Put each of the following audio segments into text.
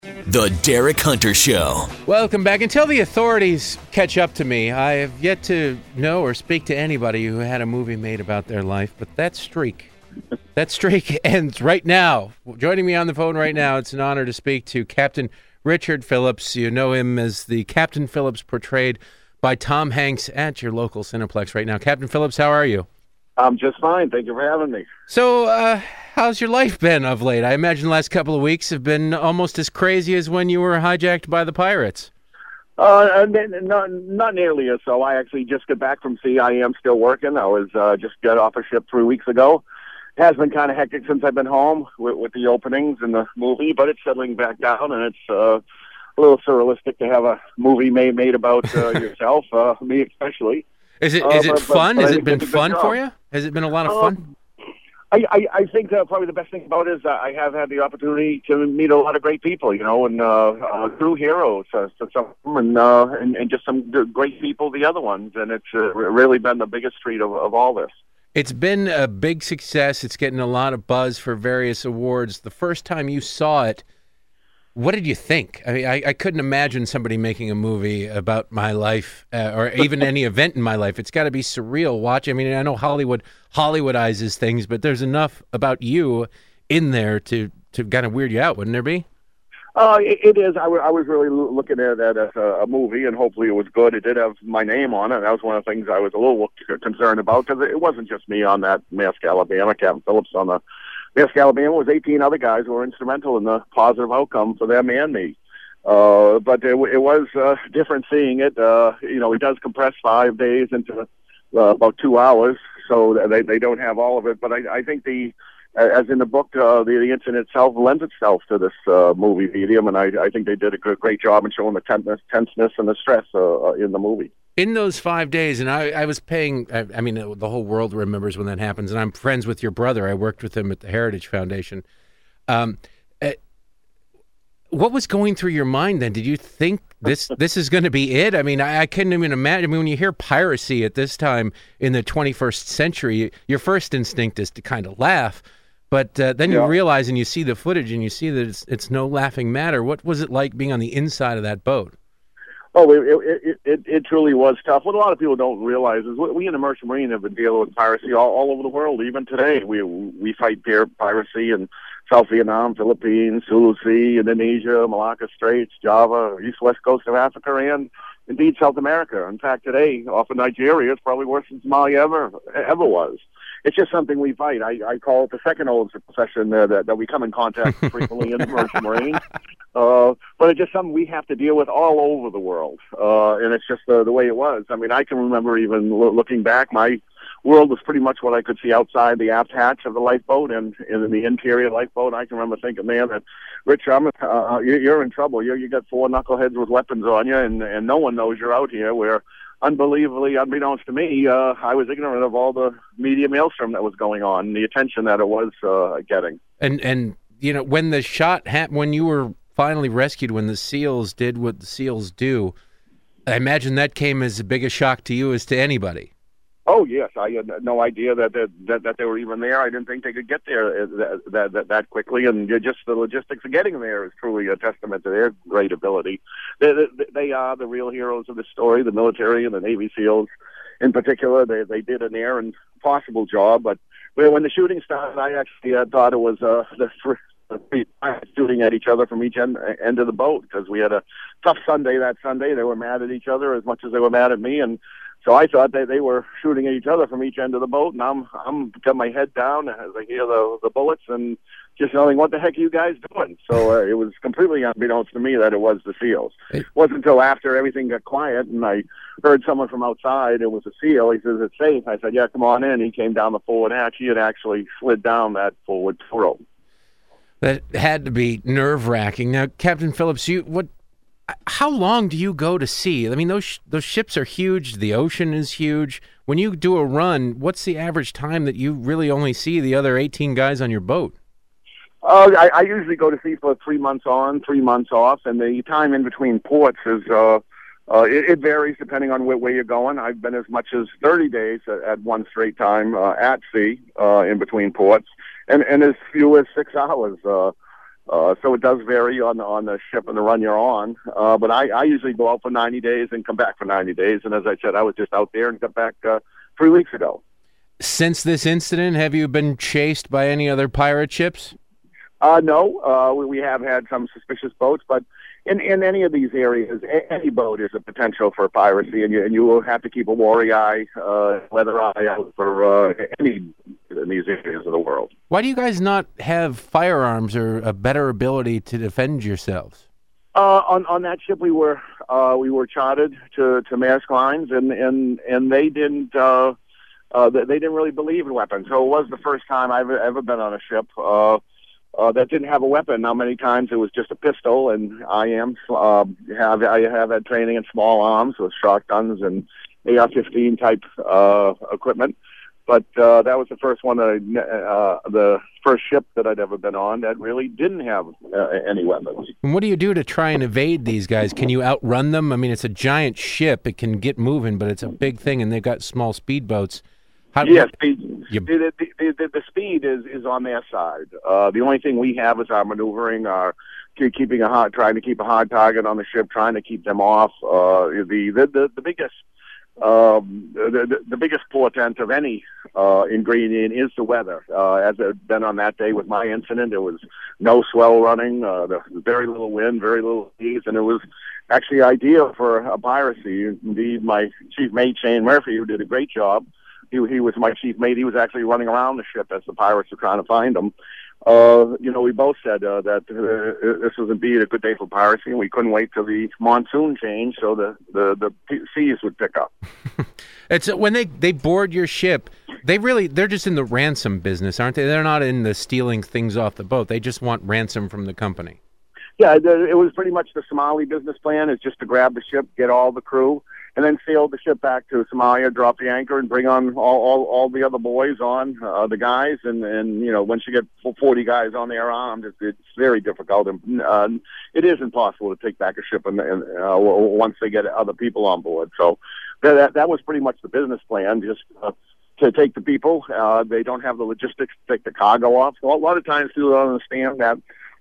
The Derek Hunter Show. Welcome back. Until the authorities catch up to me, I have yet to know or speak to anybody who had a movie made about their life, but that streak ends right now. Joining me on the phone right now, it's an honor to speak to Captain Richard Phillips. You know him as the Captain Phillips portrayed by Tom Hanks at your local Cineplex right now. Captain Phillips, how are you? I'm just fine. Thank you for having me. So, how's your life been of late? I imagine the last couple of weeks have been almost as crazy as when you were hijacked by the pirates. Not nearly as so. I actually just got back from sea. I am still working. I was just got off a ship 3 weeks ago. It has been kind of hectic since I've been home with the openings and the movie, but it's settling back down, and it's a little surrealistic to have a movie made about yourself, me especially. Is it fun? Has it been fun for you? Has it been a lot of fun? I think probably the best thing about it is that I have had the opportunity to meet a lot of great people, you know, and true heroes, and just some great people, the other ones, and it's really been the biggest treat of all this. It's been a big success. It's getting a lot of buzz for various awards. The first time you saw it, what did you think? I mean, I couldn't imagine somebody making a movie about my life or even any event in my life. It's got to be surreal watching. I mean, I know Hollywood Hollywoodizes things, but there's enough about you in there to kind of weird you out, wouldn't there be? It is. I was really looking at that as a movie, and hopefully it was good. It did have my name on it. That was one of the things I was a little concerned about, because it wasn't just me on that Maersk, Alabama. Captain Phillips on the Maersk, Alabama was 18 other guys who were instrumental in the positive outcome for them and me. But it was different seeing it. It does compress 5 days into about 2 hours, so they don't have all of it. But I think as in the book, the incident itself lends itself to this movie medium, and I think they did a great job in showing the tenseness and the stress in the movie. In those 5 days, and I was paying, I mean, the whole world remembers when that happens, and I'm friends with your brother. I worked with him at the Heritage Foundation. What was going through your mind then? Did you think this is going to be it? I mean, I couldn't even imagine. I mean, when you hear piracy at this time in the 21st century, your first instinct is to kind of laugh. But then you realize and you see the footage and you see that it's no laughing matter. What was it like being on the inside of that boat? Oh, it truly was tough. What a lot of people don't realize is we in the Merchant Marine have been dealing with piracy all over the world. Even today, we fight piracy in South Vietnam, Philippines, Sulu Sea, Indonesia, Malacca Straits, Java, east-west coast of Africa, and indeed South America. In fact, today, off of Nigeria, it's probably worse than Somalia ever was. It's just something we fight. I call it the second oldest profession that we come in contact with frequently in the Merchant Marine. But it's just something we have to deal with all over the world. And it's just the way it was. I mean, I can remember even looking back, my world was pretty much what I could see outside the aft hatch of the lifeboat and in the interior lifeboat. I can remember thinking, man, that Rich, you're in trouble. You got 4 knuckleheads with weapons on you, and no one knows you're out here. Where, unbelievably, unbeknownst to me, I was ignorant of all the media maelstrom that was going on, and the attention that it was getting. And you know, when the shot happened, when you were finally rescued, when the SEALs did what the SEALs do, I imagine that came as big a shock to you as to anybody. Oh yes, I had no idea that they were even there. I didn't think they could get there that quickly, and just the logistics of getting there is truly a testament to their great ability. They are the real heroes of the story. The military and the Navy SEALs, in particular, they did an near impossible job. But when the shooting started, I actually thought it was the three shooting at each other from each end of the boat, because we had a tough Sunday that Sunday. They were mad at each other as much as they were mad at me, and so I thought they were shooting at each other from each end of the boat, and I'm got my head down as I hear the bullets and just knowing, what the heck are you guys doing? So it was completely unbeknownst to me that it was the SEALs. It wasn't until after everything got quiet and I heard someone from outside, it was a SEAL. He says, "It's safe." I said, "Yeah, come on in." He came down the forward hatch. He had actually slid down that forward rope. That had to be nerve-wracking. Now, Captain Phillips, how long do you go to sea? I mean, those ships are huge. The ocean is huge. When you do a run, what's the average time that you really only see the other 18 guys on your boat? I usually go to sea for 3 months on, 3 months off, and the time in between ports is it varies depending on where you're going. I've been as much as 30 days at one straight time at sea in between ports, and as few as 6 hours. So it does vary on the ship and the run you're on. But I usually go out for 90 days and come back for 90 days. And as I said, I was just out there and got back 3 weeks ago. Since this incident, have you been chased by any other pirate ships? No, we have had some suspicious boats, but in any of these areas, any boat is a potential for piracy, and you will have to keep a wary eye, weather eye out for any in these areas of the world. Why do you guys not have firearms or a better ability to defend yourselves? On that ship, we were chartered to Maersk Lines, and they didn't really believe in weapons. So it was the first time I've ever been on a ship that didn't have a weapon. Now, many times it was just a pistol, and I have had training in small arms with shotguns and AR-15 type equipment. But that was the first one the first ship that I'd ever been on that really didn't have any weapons. And what do you do to try and evade these guys? Can you outrun them? I mean, it's a giant ship; it can get moving, but it's a big thing, and they've got small speedboats. Yes, the speed is on their side. The only thing we have is our maneuvering, trying to keep a hard target on the ship, trying to keep them off. The biggest portent of any ingredient is the weather. As it had been on that day with my incident, there was no swell running, very little wind, very little seas, and it was actually ideal for a piracy. Indeed, my chief mate, Shane Murphy, who did a great job, he was my chief mate. He was actually running around the ship as the pirates were trying to find him. We both said that this was indeed a good day for piracy, and we couldn't wait till the monsoon changed so the seas would pick up. It's when they board your ship, they're just in the ransom business, aren't they? They're not in the stealing things off the boat. They just want ransom from the company. Yeah, it was pretty much the Somali business plan, is just to grab the ship, get all the crew, and then sail the ship back to Somalia, drop the anchor, and bring on all the other boys on, the guys. And once you get 40 guys on there armed, it's very difficult. And it is impossible to take back a ship and once they get other people on board. So that was pretty much the business plan, just to take the people. They don't have the logistics to take the cargo off. So a lot of times people don't understand that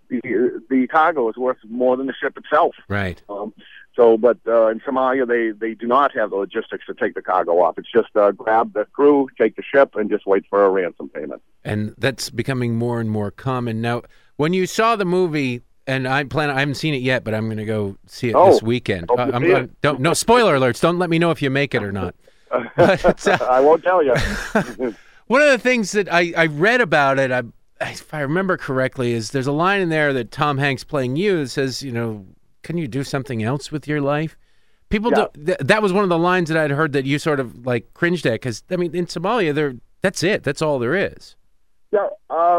the cargo is worth more than the ship itself. Right. But in Somalia, they do not have the logistics to take the cargo off. It's just grab the crew, take the ship, and just wait for a ransom payment. And that's becoming more and more common. Now, when you saw the movie, and I haven't seen it yet, but I'm going to go see it this weekend. No spoiler alerts. Don't let me know if you make it or not. But, I won't tell you. One of the things that I read about it, if I remember correctly, is there's a line in there that Tom Hanks playing you that says, can you do something else with your life? People that was one of the lines that I'd heard that you sort of like cringed at, because I mean, in Somalia, that's it. That's all there is. Yeah,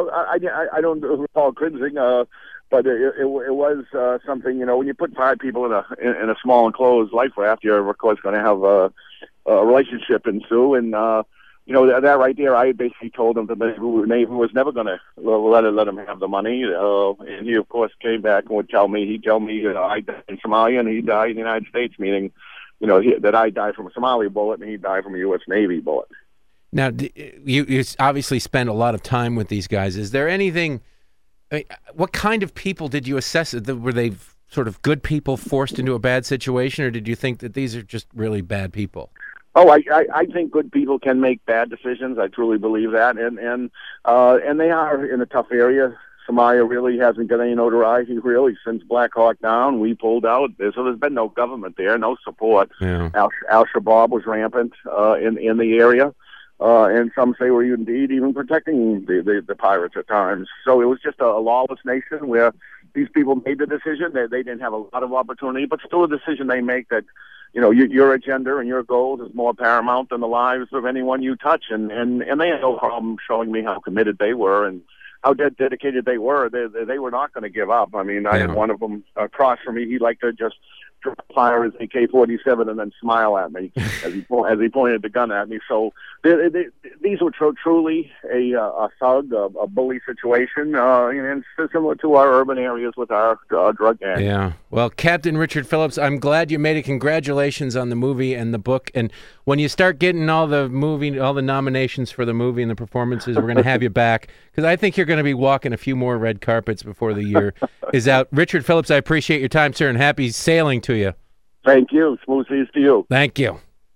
I don't recall cringing, but it was something. When you put 5 people in a small enclosed life raft, you're of course going to have a relationship ensue, and that right there, I basically told him that the Navy was never going to let him have the money. And he, of course, came back and would tell me, I died in Somalia and he died in the United States, meaning, that I died from a Somali bullet and he died from a U.S. Navy bullet. Now, you obviously spend a lot of time with these guys. Is there anything, what kind of people did you assess? Were they sort of good people forced into a bad situation, or did you think that these are just really bad people? Oh, I think good people can make bad decisions. I truly believe that, and they are in a tough area. Somalia really hasn't got any notoriety really since Black Hawk Down. We pulled out, so there's been no government there, no support. Yeah. Al-Shabaab was rampant in the area, and some say we're indeed even protecting the pirates at times. So it was just a lawless nation where these people made the decision. They didn't have a lot of opportunity, but still a decision they make that, your agenda and your goals is more paramount than the lives of anyone you touch. And they had no problem showing me how committed they were and how dedicated they were. They were not going to give up. I mean, I had one of them across from me. He liked to just fire his AK-47 and then smile at me as he pointed the gun at me. So these were truly a thug, a bully situation, and similar to our urban areas with our drug gangs. Yeah. Well, Captain Richard Phillips, I'm glad you made it. Congratulations on the movie and the book. And when you start getting all the nominations for the movie and the performances, we're going to have you back, because I think you're going to be walking a few more red carpets before the year is out. Richard Phillips, I appreciate your time, sir, and happy sailing to you. Thank you. Smooth seas to you. Thank you.